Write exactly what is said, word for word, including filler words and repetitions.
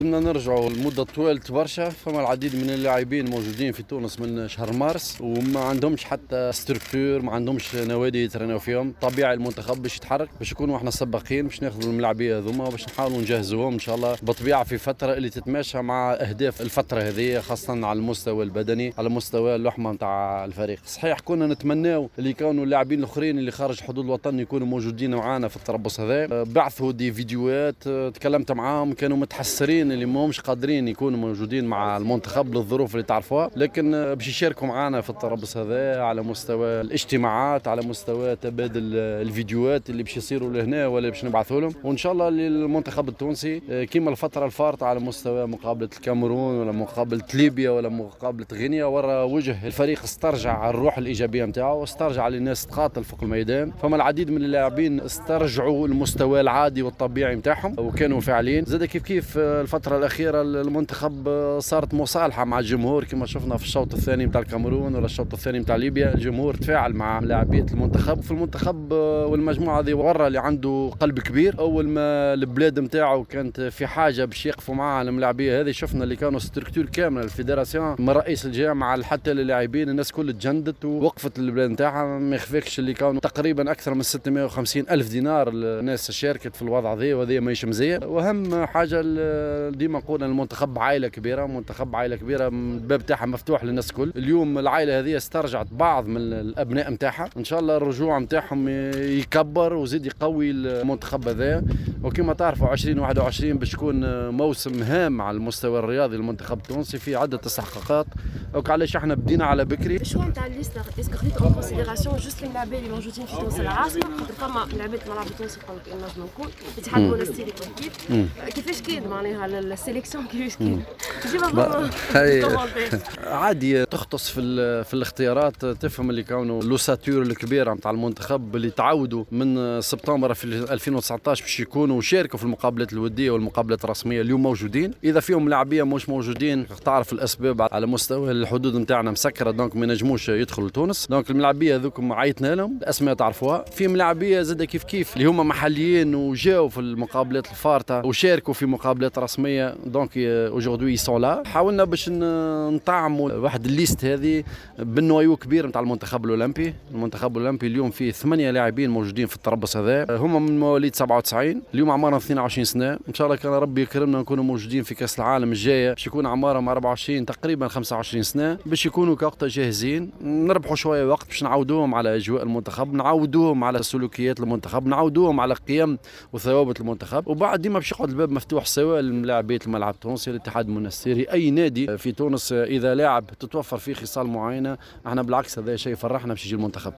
بدنا نرجعوا لمدة طويلة برشا. فما العديد من اللاعبين موجودين في تونس من شهر مارس وما عندهمش حتى ستركتور، ما عندهمش نوادي يترينوا فيهم. طبيعي المنتخب باش يتحرك، باش يكونوا احنا سباقين، باش ناخذوا الملاعبيه هذوما وباش نحاولوا نجهزوهم ان شاء الله بطبيعه في فتره اللي تتماشى مع اهداف الفتره هذه، خاصه على المستوى البدني، على مستوى اللحمه نتاع الفريق. صحيح كنا نتمناو اللي يكونوا اللاعبين الاخرين اللي خارج حدود الوطن يكونوا موجودين معنا في التربص هذا. بعثوا دي فيديوهات، تكلمت معاهم، كانوا متحسرين اللي ما همش قادرين يكونوا موجودين مع المنتخب للظروف اللي تعرفوها، لكن باش يشاركوا معنا في التربص هذا على مستوى الاجتماعات، على مستوى تبادل الفيديوهات اللي باش يصيروا لهنا ولا باش نبعثوا لهم. وان شاء الله للمنتخب التونسي كيما الفتره الفارطه على مستوى مقابله الكاميرون ولا مقابله ليبيا ولا مقابله غينيا، ورا وجه الفريق استرجع الروح الايجابيه نتاعو واسترجع للناس تقاتل فوق الميدان. فما العديد من اللاعبين استرجعوا المستوى العادي والطبيعي نتاعهم وكانوا فاعلين. زاد كيف كيف الفتره الاخيره المنتخب صارت مصالحه مع الجمهور كما شفنا في الشوط الثاني نتاع الكاميرون ولا الشوط الثاني نتاع ليبيا. الجمهور تفاعل مع لاعبيه المنتخب. في المنتخب والمجموعه هذه ورا اللي عنده قلب كبير. اول ما البلاد نتاعو كانت في حاجه باش يقفوا معاه الملاعبيه هذه، شفنا اللي كانوا ستركتور كامله الفيدراسيون من رئيس الجامعه حتى للاعبين، الناس كل تجندت ووقفت البلاد نتاعها. ما يخفيكش اللي كانوا تقريبا اكثر من ستمائة وخمسين الف دينار الناس شاركت في الوضع ذي، وهذه ماهيش مزيه. واهم حاجه ديما نقول المنتخب عائله كبيره، منتخب عائله كبيره، الباب تاعها مفتوح للناس الكل. اليوم العائله هذه استرجعت بعض من الابناء نتاعها، ان شاء الله الرجوع نتاعهم يكبر وزيد يقوي المنتخب هذا. وكما تعرفوا عشرين واحد وعشرين باش يكون موسم هام على المستوى الرياضي للمنتخب التونسي في عده استحقاقات. دونك علاش احنا بدينا على بكري. الشوا نتاع الليسته اسكو خديتوا اون كونسيديراسيون جوست الملاعبيه اللي موجودين في تونس العاصمه، خاطر فما لعبات ملعب تونسي يقول لك نجم نكون الاتحاد المنستيري كيف كيفاش كاين معناها السيليكسيون كيفاش كاين جيبها عادي تختص في في الاختيارات. تفهم اللي كانوا لوساتور الكبيره نتاع المنتخب اللي تعودوا من سبتمبر في ألفين وتسعطاش باش يكونوا شاركوا في المقابلات الوديه والمقابلات الرسميه اليوم موجودين. اذا فيهم لاعبيه مش موجودين تعرف الاسباب على مستوى الحدود نتاعنا مسكره، دونك ما نجموش يدخلوا لتونس. دونك الملاعبيه هذوكم عيطنا لهم، الاسماء تعرفوها. في ملاعبيه زاد كيف كيف اللي هما محليين وجاوا في المقابلات الفارطه وشاركوا في مقابلات رسميه، دونك اجوردي سون لا. حاولنا باش نطعموا واحد الليست هذه بالنوايو كبير نتاع المنتخب الاولمبي. المنتخب الاولمبي اليوم فيه ثمانيه لاعبين موجودين في التربص هذا، هما من مواليد سبعة وتسعين، اليوم عمرهم اثنين وعشرين سنه. ان شاء الله كان ربي يكرمنا نكونوا موجودين في كاس العالم الجايه باش يكون عمرهم أربعة وعشرين تقريبا خمسة وعشرين سنه، باش يكونوا كوقتها جاهزين. نربحوا شويه وقت باش نعودوهم على اجواء المنتخب، نعودوهم على سلوكيات المنتخب، نعودوهم على قيم وثوابت المنتخب. وبعد ديما باش يقعد الباب مفتوح سواء للاعبيه الملعب التونسي، الاتحاد المنستيري، اي نادي في تونس اذا لاعب تتوفر فيه خصال معينه، احنا بالعكس هذا شيء فرحنا باش يجي المنتخب.